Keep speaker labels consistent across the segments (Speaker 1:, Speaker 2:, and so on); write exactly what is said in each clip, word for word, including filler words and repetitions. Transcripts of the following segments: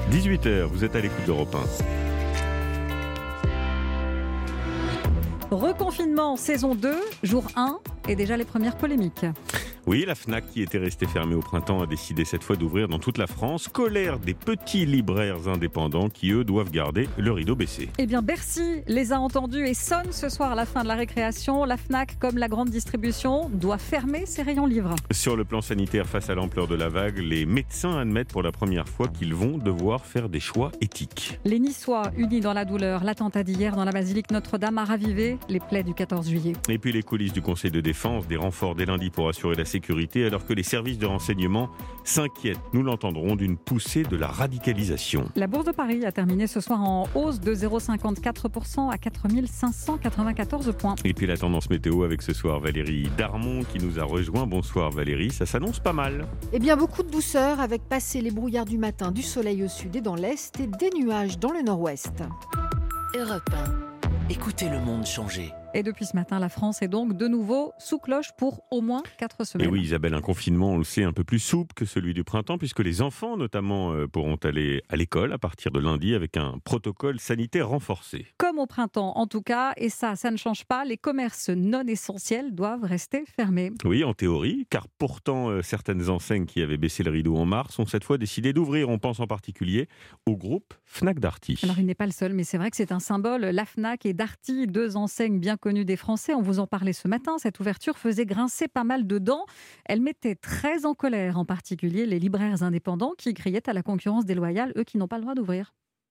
Speaker 1: dix-huit heures, vous êtes à l'écoute d'Europe un.
Speaker 2: Reconfinement saison deux, jour un, et déjà les premières polémiques.
Speaker 1: Oui, la Fnac, qui était restée fermée au printemps, a décidé cette fois d'ouvrir dans toute la France. Colère des petits libraires indépendants qui, eux, doivent garder le rideau baissé.
Speaker 2: Eh bien, Bercy les a entendus et sonne ce soir à la fin de la récréation. La Fnac, comme la grande distribution, doit fermer ses rayons livres.
Speaker 1: Sur le plan sanitaire, face à l'ampleur de la vague, les médecins admettent pour la première fois qu'ils vont devoir faire des choix éthiques.
Speaker 2: Les Niçois, unis dans la douleur, l'attentat d'hier dans la basilique Notre-Dame a ravivé les plaies du quatorze juillet.
Speaker 1: Et puis les coulisses du Conseil de défense, des renforts dès lundi pour assurer la sécurité, alors que les services de renseignement s'inquiètent, nous l'entendrons, d'une poussée de la radicalisation.
Speaker 2: La Bourse de Paris a terminé ce soir en hausse de zéro virgule cinquante-quatre pour cent à quatre mille cinq cent quatre-vingt-quatorze points.
Speaker 1: Et puis la tendance météo avec ce soir Valérie Darmon qui nous a rejoint. Bonsoir Valérie, ça s'annonce pas mal.
Speaker 3: Eh bien beaucoup de douceur avec passé les brouillards du matin, du soleil au sud et dans l'est et des nuages dans le nord-ouest.
Speaker 4: Europe un. Écoutez le monde changer.
Speaker 2: Et depuis ce matin, la France est donc de nouveau sous cloche pour au moins quatre semaines.
Speaker 1: Et oui Isabelle, un confinement, on le sait, un peu plus souple que celui du printemps, puisque les enfants notamment euh, pourront aller à l'école à partir de lundi avec un protocole sanitaire renforcé.
Speaker 2: Comme au printemps en tout cas, et ça, ça ne change pas, les commerces non essentiels doivent rester fermés.
Speaker 1: Oui, en théorie, car pourtant euh, certaines enseignes qui avaient baissé le rideau en mars ont cette fois décidé d'ouvrir. On pense en particulier au groupe Fnac Darty.
Speaker 2: Alors il n'est pas le seul, mais c'est vrai que c'est un symbole. La Fnac et Darty, deux enseignes bien connues des Français, on vous en parlait ce matin, cette ouverture faisait grincer pas mal de dents. Elle mettait très en colère, en particulier les libraires indépendants qui criaient à la concurrence déloyale, eux qui n'ont pas le droit d'ouvrir.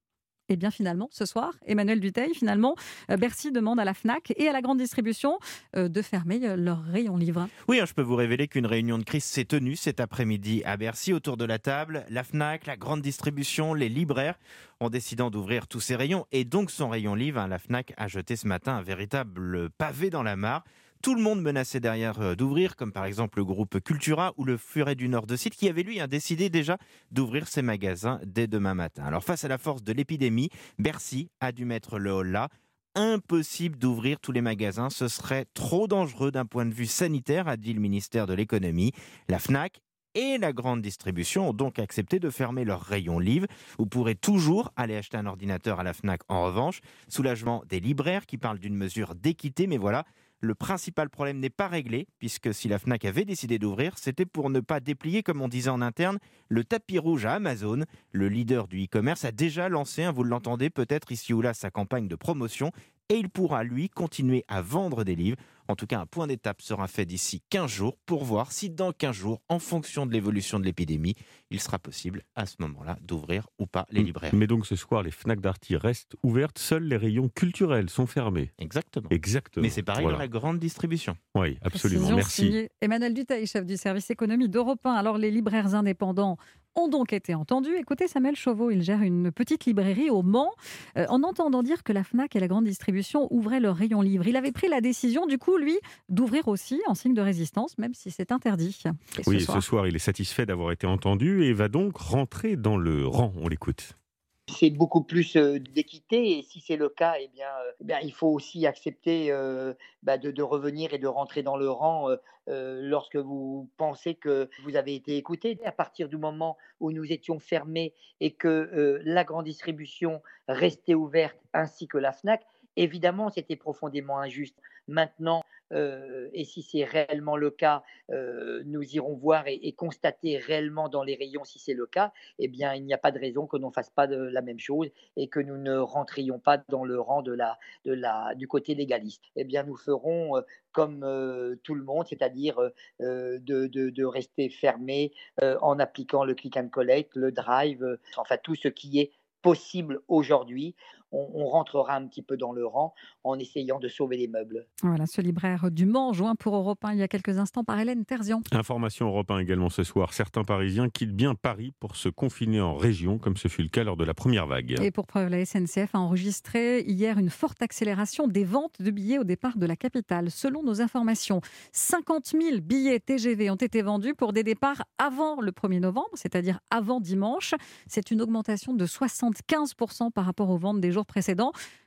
Speaker 2: Et bien finalement, ce soir, Emmanuel Dutheil, finalement, Bercy demande à la Fnac et à la grande distribution de fermer leurs rayons livres.
Speaker 5: Oui, hein, je peux vous révéler qu'une réunion de crise s'est tenue cet après-midi à Bercy. Autour de la table, la Fnac, la grande distribution, les libraires ont décidé d'ouvrir tous ces rayons. Et donc son rayon livre, hein, la Fnac a jeté ce matin un véritable pavé dans la mare. Tout le monde menaçait derrière d'ouvrir, comme par exemple le groupe Cultura ou le Furet du Nord de Site, qui avait lui hein, décidé déjà d'ouvrir ses magasins dès demain matin. Alors face à la force de l'épidémie, Bercy a dû mettre le holà. Impossible d'ouvrir tous les magasins, ce serait trop dangereux d'un point de vue sanitaire, a dit le ministère de l'économie. La Fnac et la grande distribution ont donc accepté de fermer leurs rayons livres. Vous pourrez toujours aller acheter un ordinateur à la Fnac en revanche. Soulagement des libraires qui parlent d'une mesure d'équité, mais voilà, le principal problème n'est pas réglé, puisque si la Fnac avait décidé d'ouvrir, c'était pour ne pas déplier, comme on disait en interne, le tapis rouge à Amazon. Le leader du e-commerce a déjà lancé, hein, vous l'entendez peut-être ici ou là, sa campagne de promotion, et il pourra, lui, continuer à vendre des livres. En tout cas, un point d'étape sera fait d'ici quinze jours pour voir si dans quinze jours, en fonction de l'évolution de l'épidémie, il sera possible à ce moment-là d'ouvrir ou pas les libraires.
Speaker 1: Mais donc ce soir, les Fnac Darty restent ouvertes, seuls les rayons culturels sont fermés.
Speaker 5: Exactement.
Speaker 1: Exactement.
Speaker 5: Mais c'est pareil
Speaker 1: voilà.
Speaker 5: dans la grande distribution.
Speaker 1: Oui, absolument.
Speaker 2: Précision
Speaker 1: Merci.
Speaker 2: signée Emmanuel Dutheil, chef du service économie d'Europe un. Alors les libraires indépendants ont donc été entendus. Écoutez Samuel Chauveau, il gère une petite librairie au Mans. Euh, en entendant dire que la Fnac et la grande distribution ouvraient leurs rayons livres, il avait pris la décision, du coup, lui, d'ouvrir aussi en signe de résistance, même si c'est interdit. Et
Speaker 1: Oui,
Speaker 2: ce soir,
Speaker 1: ce soir, il est satisfait d'avoir été entendu et va donc rentrer dans le rang. On l'écoute.
Speaker 6: C'est beaucoup plus euh, d'équité et si c'est le cas, eh bien, euh, eh bien, il faut aussi accepter euh, bah, de, de revenir et de rentrer dans le rang euh, euh, lorsque vous pensez que vous avez été écouté. À partir du moment où nous étions fermés et que euh, la grande distribution restait ouverte ainsi que la Fnac, évidemment, c'était profondément injuste. Maintenant, euh, et si c'est réellement le cas, euh, nous irons voir et, et constater réellement dans les rayons si c'est le cas, eh bien, il n'y a pas de raison que l'on ne fasse pas de la même chose et que nous ne rentrions pas dans le rang de la, de la, du côté légaliste. Eh bien, nous ferons euh, comme euh, tout le monde, c'est-à-dire euh, de, de, de rester fermés euh, en appliquant le click and collect, le drive, euh, enfin tout ce qui est possible aujourd'hui. On, on rentrera un petit peu dans le rang en essayant de sauver les meubles.
Speaker 2: Voilà, ce libraire du Mans, joint pour Europe un il y a quelques instants par Hélène Terzian.
Speaker 1: Information Europe un également ce soir. Certains Parisiens quittent bien Paris pour se confiner en région, comme ce fut le cas lors de la première vague.
Speaker 2: Et pour preuve, la S N C F a enregistré hier une forte accélération des ventes de billets au départ de la capitale. Selon nos informations, cinquante mille billets T G V ont été vendus pour des départs avant le premier novembre, c'est-à-dire avant dimanche. C'est une augmentation de soixante-quinze pour cent par rapport aux ventes des jours précédents.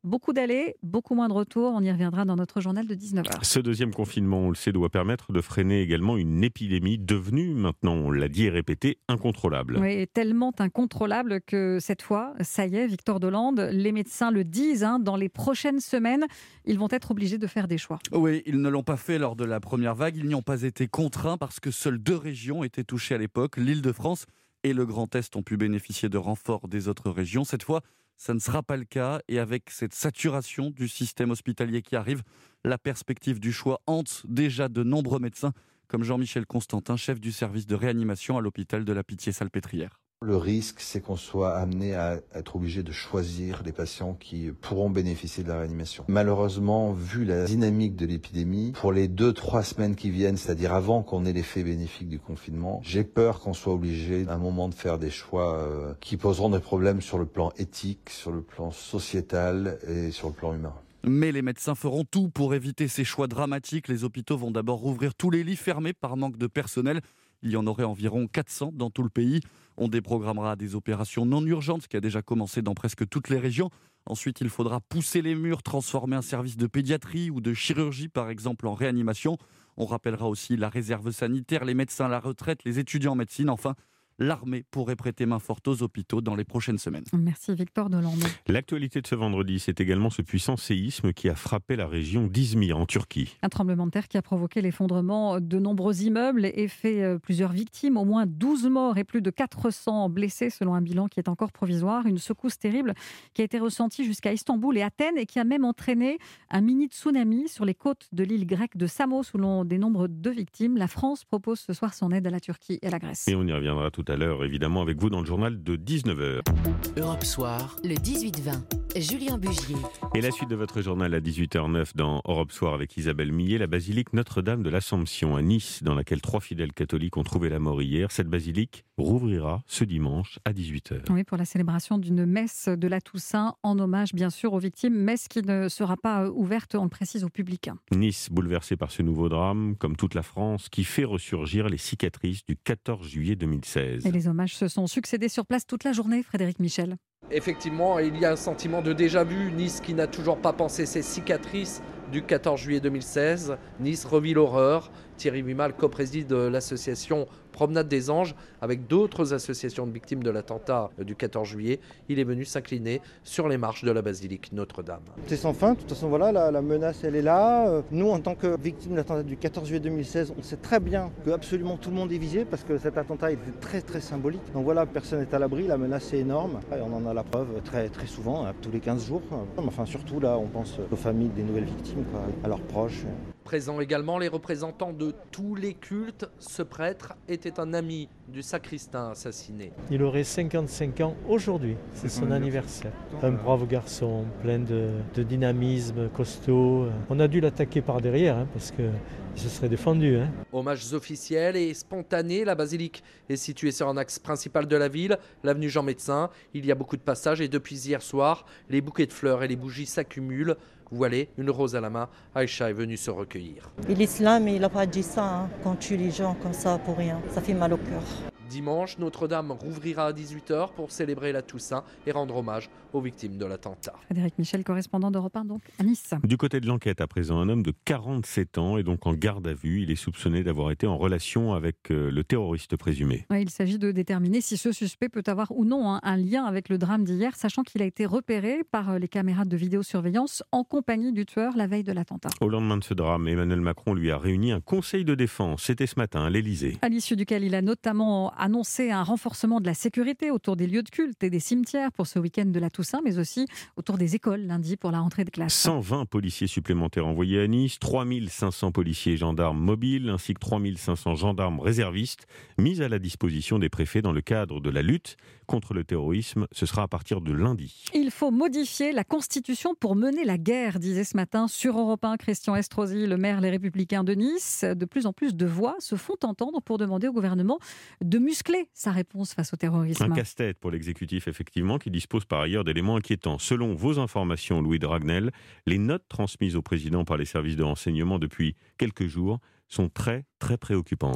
Speaker 2: beaucoup d'allées, beaucoup moins de retours. On y reviendra dans notre journal de dix-neuf heures.
Speaker 1: Ce deuxième confinement, on le sait, doit permettre de freiner également une épidémie devenue, maintenant on l'a dit et répété, incontrôlable.
Speaker 2: Oui, tellement incontrôlable que cette fois, ça y est, Victor Dolande, les médecins le disent, hein, dans les prochaines semaines, ils vont être obligés de faire des choix.
Speaker 7: Oui, ils ne l'ont pas fait lors de la première vague, ils n'y ont pas été contraints parce que seules deux régions étaient touchées à l'époque, l'Île-de-France et le Grand Est ont pu bénéficier de renforts des autres régions. Cette fois, ça ne sera pas le cas et avec cette saturation du système hospitalier qui arrive, la perspective du choix hante déjà de nombreux médecins comme Jean-Michel Constantin, chef du service de réanimation à l'hôpital de la Pitié-Salpêtrière.
Speaker 8: Le risque, c'est qu'on soit amené à être obligé de choisir les patients qui pourront bénéficier de la réanimation. Malheureusement, vu la dynamique de l'épidémie, pour les deux, trois semaines qui viennent, c'est-à-dire avant qu'on ait l'effet bénéfique du confinement, j'ai peur qu'on soit obligé à un moment de faire des choix euh, qui poseront des problèmes sur le plan éthique, sur le plan sociétal et sur le plan humain.
Speaker 7: Mais les médecins feront tout pour éviter ces choix dramatiques. Les hôpitaux vont d'abord rouvrir tous les lits fermés par manque de personnel. Il y en aurait environ quatre cents dans tout le pays. On déprogrammera des opérations non urgentes, ce qui a déjà commencé dans presque toutes les régions. Ensuite, il faudra pousser les murs, transformer un service de pédiatrie ou de chirurgie, par exemple, en réanimation. On rappellera aussi la réserve sanitaire, les médecins à la retraite, les étudiants en médecine. Enfin, l'armée pourrait prêter main forte aux hôpitaux dans les prochaines semaines.
Speaker 2: Merci Victor Dolande.
Speaker 1: L'actualité de ce vendredi, c'est également ce puissant séisme qui a frappé la région d'Izmir en Turquie.
Speaker 2: Un tremblement de terre qui a provoqué l'effondrement de nombreux immeubles et fait plusieurs victimes, au moins douze morts et plus de quatre cents blessés selon un bilan qui est encore provisoire. Une secousse terrible qui a été ressentie jusqu'à Istanbul et Athènes et qui a même entraîné un mini-tsunami sur les côtes de l'île grecque de Samos où l'on dénombre deux victimes. La France propose ce soir son aide à la Turquie et à la Grèce.
Speaker 1: Et on y reviendra tout à l'heure, évidemment, avec vous dans le journal de dix-neuf heures.
Speaker 4: Europe Soir,
Speaker 9: le dix-huit vingt. Julien Bugier.
Speaker 1: Et la suite de votre journal à dix-huit heures neuf dans Europe Soir avec Isabelle Millet, la basilique Notre-Dame de l'Assomption à Nice, dans laquelle trois fidèles catholiques ont trouvé la mort hier. Cette basilique rouvrira ce dimanche à dix-huit heures.
Speaker 2: Oui, pour la célébration d'une messe de la Toussaint, en hommage bien sûr aux victimes, messe qui ne sera pas ouverte, on le précise, au public.
Speaker 1: Nice, bouleversée par ce nouveau drame, comme toute la France, qui fait ressurgir les cicatrices du quatorze juillet deux mille seize.
Speaker 2: Et les hommages se sont succédés sur place toute la journée, Frédéric Michel.
Speaker 10: Effectivement, il y a un sentiment de déjà-vu. Nice qui n'a toujours pas pensé ses cicatrices du quatorze juillet deux mille seize. Nice revit l'horreur. Thierry Wimal co-préside l'association Promenade des Anges avec d'autres associations de victimes de l'attentat du quatorze juillet. Il est venu s'incliner sur les marches de la basilique Notre-Dame.
Speaker 11: C'est sans fin, de toute façon voilà, la, la menace elle est là. Nous en tant que victimes de l'attentat du quatorze juillet deux mille seize, on sait très bien que absolument tout le monde est visé parce que cet attentat était très très symbolique. Donc voilà, personne n'est à l'abri, la menace est énorme. Et on en a la preuve très très souvent, tous les quinze jours. Enfin surtout là, on pense aux familles des nouvelles victimes, quoi, à leurs proches.
Speaker 10: Présents également les représentants de tous les cultes. Ce prêtre était un ami du sacristain assassiné.
Speaker 12: Il aurait cinquante-cinq ans aujourd'hui, c'est son anniversaire. Un brave garçon, plein de, de dynamisme, costaud. On a dû l'attaquer par derrière hein, parce qu'il se serait défendu. Hein.
Speaker 10: Hommages officiels et spontanés, la basilique est située sur un axe principal de la ville, l'avenue Jean Médecin. Il y a beaucoup de passages et depuis hier soir, les bouquets de fleurs et les bougies s'accumulent. Voilée, une rose à la main, Aïcha est venue se recueillir.
Speaker 13: Et l'islam, il n'a pas dit ça, hein, qu'on tue les gens comme ça pour rien. Ça fait mal au cœur.
Speaker 10: Dimanche, Notre-Dame rouvrira à dix-huit heures pour célébrer la Toussaint et rendre hommage aux victimes de l'attentat.
Speaker 2: Frédéric Michel, correspondant d'Europe un, donc à Nice.
Speaker 1: Du côté de l'enquête, à présent, un homme de quarante-sept ans est donc en garde à vue. Il est soupçonné d'avoir été en relation avec le terroriste présumé.
Speaker 2: Ouais, il s'agit de déterminer si ce suspect peut avoir ou non hein, un lien avec le drame d'hier, sachant qu'il a été repéré par les caméras de vidéosurveillance en compagnie du tueur la veille de l'attentat.
Speaker 1: Au lendemain de ce drame, Emmanuel Macron lui a réuni un conseil de défense. C'était ce matin à l'Élysée.
Speaker 2: À l'issue duquel il a notamment annoncé un renforcement de la sécurité autour des lieux de culte et des cimetières pour ce week-end de la Toussaint, mais aussi autour des écoles lundi pour la rentrée de classe.
Speaker 1: cent vingt policiers supplémentaires envoyés à Nice, trois mille cinq cents policiers et gendarmes mobiles, ainsi que trois mille cinq cents gendarmes réservistes mis à la disposition des préfets dans le cadre de la lutte contre le terrorisme. Ce sera à partir de lundi.
Speaker 2: Il faut modifier la Constitution pour mener la guerre, disait ce matin sur Europe un Christian Estrosi, le maire Les Républicains de Nice. De plus en plus de voix se font entendre pour demander au gouvernement de muscler sa réponse face au terrorisme.
Speaker 1: Un casse-tête pour l'exécutif, effectivement, qui dispose par ailleurs d'éléments inquiétants. Selon vos informations, Louis Dragnel, les notes transmises au président par les services de renseignement depuis quelques jours sont très, très préoccupantes.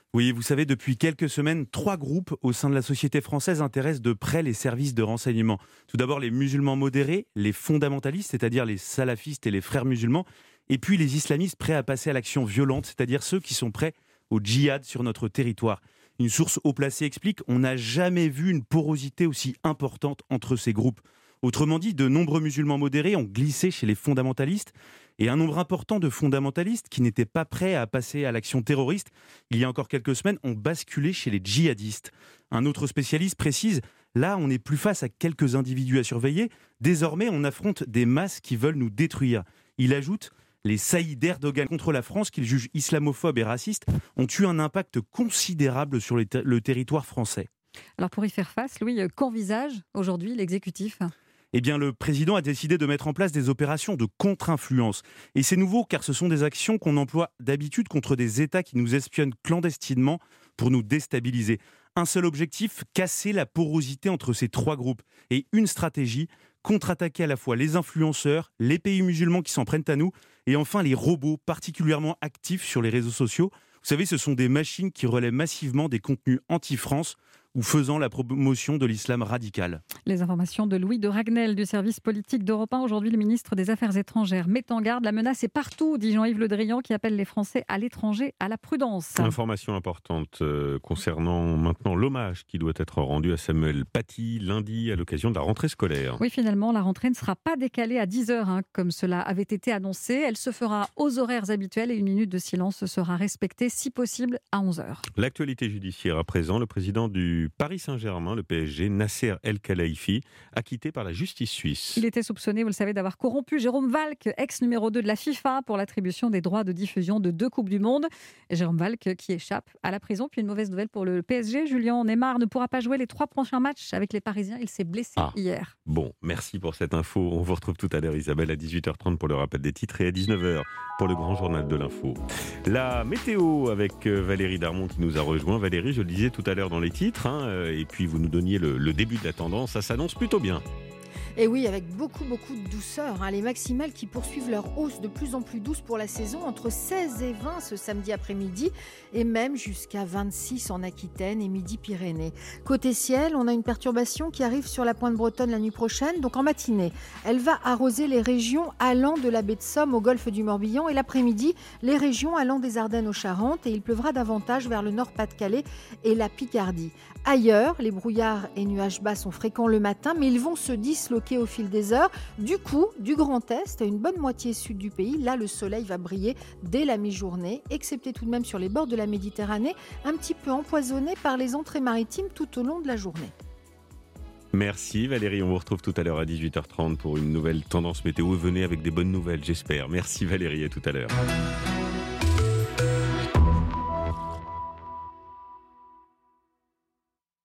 Speaker 14: Oui, vous savez, depuis quelques semaines, trois groupes au sein de la société française intéressent de près les services de renseignement. Tout d'abord, les musulmans modérés, les fondamentalistes, c'est-à-dire les salafistes et les frères musulmans, et puis les islamistes prêts à passer à l'action violente, c'est-à-dire ceux qui sont prêts au djihad sur notre territoire. Une source haut placée explique qu'on n'a jamais vu une porosité aussi importante entre ces groupes. Autrement dit, de nombreux musulmans modérés ont glissé chez les fondamentalistes et un nombre important de fondamentalistes qui n'étaient pas prêts à passer à l'action terroriste, il y a encore quelques semaines, ont basculé chez les djihadistes. Un autre spécialiste précise, là on n'est plus face à quelques individus à surveiller, désormais on affronte des masses qui veulent nous détruire. Il ajoute, les saillies d'Erdogan contre la France, qu'il juge islamophobe et raciste, ont eu un impact considérable sur le, ter- le territoire français.
Speaker 2: Alors pour y faire face, Louis, qu'envisage aujourd'hui l'exécutif ?
Speaker 14: Eh bien, le président a décidé de mettre en place des opérations de contre-influence. Et c'est nouveau car ce sont des actions qu'on emploie d'habitude contre des États qui nous espionnent clandestinement pour nous déstabiliser. Un seul objectif, casser la porosité entre ces trois groupes. Et une stratégie, contre-attaquer à la fois les influenceurs, les pays musulmans qui s'en prennent à nous, et enfin les robots particulièrement actifs sur les réseaux sociaux. Vous savez, ce sont des machines qui relaient massivement des contenus anti-France ou faisant la promotion de l'islam radical.
Speaker 2: Les informations de Louis de Ragnel du service politique d'Europe un. Aujourd'hui, le ministre des Affaires étrangères met en garde. La menace est partout, dit Jean-Yves Le Drian, qui appelle les Français à l'étranger à la prudence.
Speaker 1: Information importante euh, concernant maintenant l'hommage qui doit être rendu à Samuel Paty lundi à l'occasion de la rentrée scolaire.
Speaker 2: Oui, finalement, la rentrée ne sera pas décalée à dix heures, hein, comme cela avait été annoncé. Elle se fera aux horaires habituels et une minute de silence sera respectée, si possible, à onze heures.
Speaker 1: L'actualité judiciaire à présent, le président du Paris Saint-Germain, le P S G, Nasser El-Khelaifi, acquitté par la justice suisse.
Speaker 2: Il était soupçonné, vous le savez, d'avoir corrompu Jérôme Valk, ex-numéro deux de la FIFA, pour l'attribution des droits de diffusion de deux Coupes du Monde. Et Jérôme Valk qui échappe à la prison. Puis une mauvaise nouvelle pour le P S G, Julien Neymar ne pourra pas jouer les trois prochains matchs avec les Parisiens. Il s'est blessé ah. hier.
Speaker 1: Bon, merci pour cette info. On vous retrouve tout à l'heure, Isabelle, à dix-huit heures trente pour le rappel des titres et à dix-neuf heures pour le grand journal de l'info. La météo avec Valérie Darmon qui nous a rejoint. Valérie, je le disais tout à l'heure dans les titres, hein, et puis vous nous donniez le, le début de la tendance, ça s'annonce plutôt bien.
Speaker 3: Et oui, avec beaucoup, beaucoup de douceur. Hein. Les maximales qui poursuivent leur hausse de plus en plus douce pour la saison, entre seize et vingt ce samedi après-midi, et même jusqu'à vingt-six en Aquitaine et Midi-Pyrénées. Côté ciel, on a une perturbation qui arrive sur la pointe bretonne la nuit prochaine, donc en matinée. Elle va arroser les régions allant de la baie de Somme au golfe du Morbihan, et l'après-midi, les régions allant des Ardennes aux Charentes, et il pleuvra davantage vers le nord Pas-de-Calais et la Picardie. Ailleurs, les brouillards et nuages bas sont fréquents le matin, mais ils vont se disloquer au fil des heures. Du coup, du Grand Est à une bonne moitié sud du pays, là le soleil va briller dès la mi-journée, excepté tout de même sur les bords de la Méditerranée, un petit peu empoisonné par les entrées maritimes tout au long de la journée.
Speaker 1: Merci Valérie, on vous retrouve tout à l'heure à dix-huit heures trente pour une nouvelle tendance météo. Venez avec des bonnes nouvelles, j'espère. Merci Valérie, à tout à l'heure.